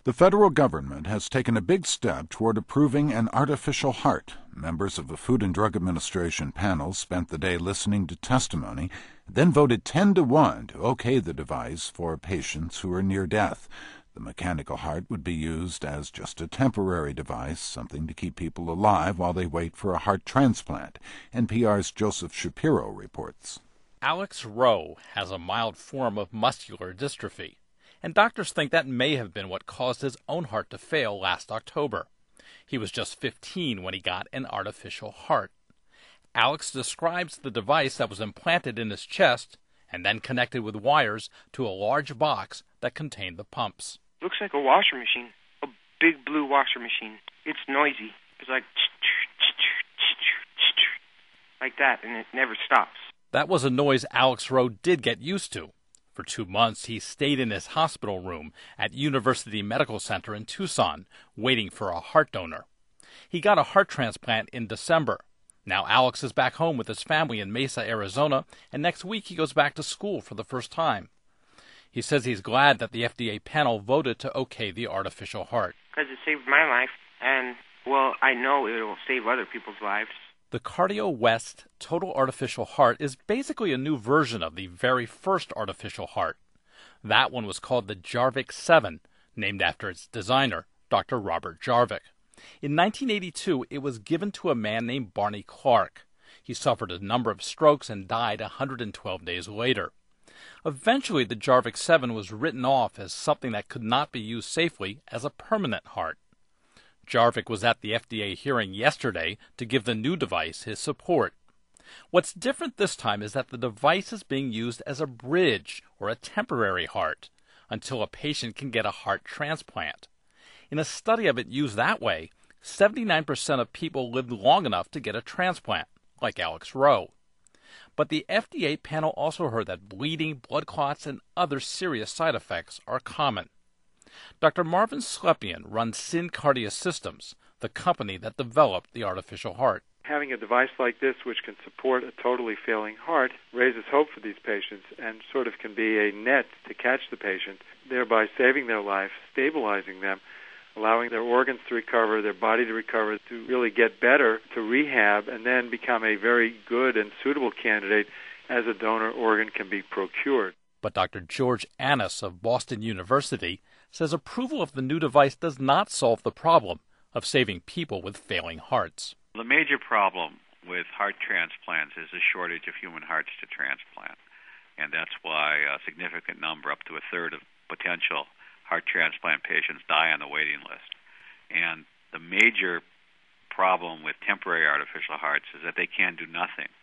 The federal government has taken a big step toward approving an artificial heart. Members of the Food and Drug Administration panel spent the day listening to testimony, then voted 10-1 to okay the device for patients who are near death. The mechanical heart would be used as just a temporary device, something to keep people alive while they wait for a heart transplant. NPR's Joseph Shapiro reports. Alex Rowe has a mild form of muscular dystrophy, and doctors think that may have been what caused his own heart to fail last October. He was just 15 when he got an artificial heart. Alex describes the device that was implanted in his chest and then connected with wires to a large box that contained the pumps. Looks like a washer machine, a big blue washer machine. It's noisy. It's like that, and it never stops. That was a noise Alex Rowe did get used to. For 2 months, he stayed in his hospital room at University Medical Center in Tucson, waiting for a heart donor. He got a heart transplant in December. Now Alex is back home with his family in Mesa, Arizona, and next week he goes back to school for the first time. He says he's glad that the FDA panel voted to okay the artificial heart. Because it saved my life, and, well, I know it will save other people's lives. The CardioWest Total Artificial Heart is basically a new version of the very first artificial heart. That one was called the Jarvik 7, named after its designer, Dr. Robert Jarvik. In 1982, it was given to a man named Barney Clark. He suffered a number of strokes and died 112 days later. Eventually, the Jarvik 7 was written off as something that could not be used safely as a permanent heart. Jarvik was at the FDA hearing yesterday to give the new device his support. What's different this time is that the device is being used as a bridge or a temporary heart until a patient can get a heart transplant. In a study of it used that way, 79% of people lived long enough to get a transplant, like Alex Rowe. But the FDA panel also heard that bleeding, blood clots, and other serious side effects are common. Dr. Marvin Slepian runs SynCardia Systems, the company that developed the artificial heart. Having a device like this which can support a totally failing heart raises hope for these patients and sort of can be a net to catch the patient, thereby saving their life, stabilizing them, allowing their organs to recover, their body to recover, to really get better, to rehab, and then become a very good and suitable candidate as a donor organ can be procured. But Dr. George Annis of Boston University says approval of the new device does not solve the problem of saving people with failing hearts. The major problem with heart transplants is the shortage of human hearts to transplant. And that's why a significant number, up to a third of potential heart transplant patients, die on the waiting list. And the major problem with temporary artificial hearts is that they can do nothing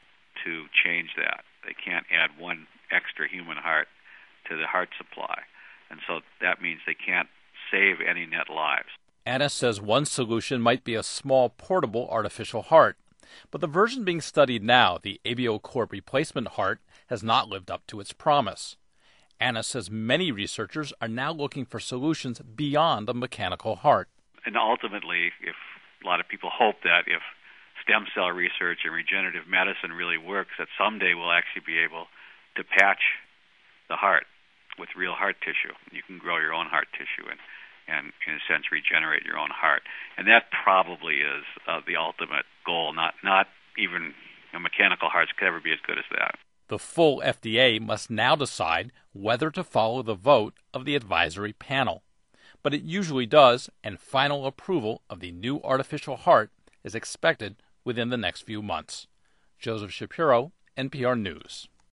to change that. They can't add one extra human heart to the heart supply. And so that means they can't save any net lives. Anna says one solution might be a small portable artificial heart. But the version being studied now, the AbioCorp replacement heart, has not lived up to its promise. Anna says many researchers are now looking for solutions beyond a mechanical heart. And ultimately, if a lot of people hope that if stem cell research and regenerative medicine really works, that someday we'll actually be able to patch the heart with real heart tissue. You can grow your own heart tissue and in a sense, regenerate your own heart. And that probably is the ultimate goal. Not even mechanical hearts could ever be as good as that. The full FDA must now decide whether to follow the vote of the advisory panel. But it usually does, and final approval of the new artificial heart is expected within the next few months. Joseph Shapiro, NPR News.